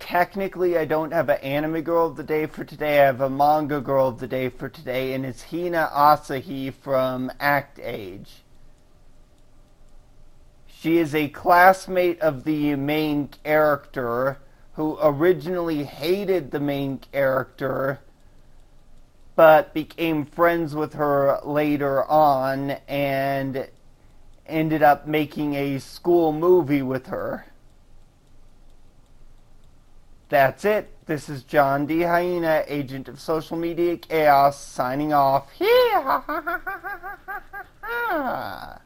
technically I don't have an anime girl of the day for today. I have a manga girl of the day for today, and it's Hina Asahi from Act Age. She is a classmate of the main character who originally hated the main character but became friends with her later on and ended up making a school movie with her. That's it. This is John D. Hyena, agent of social media chaos, signing off.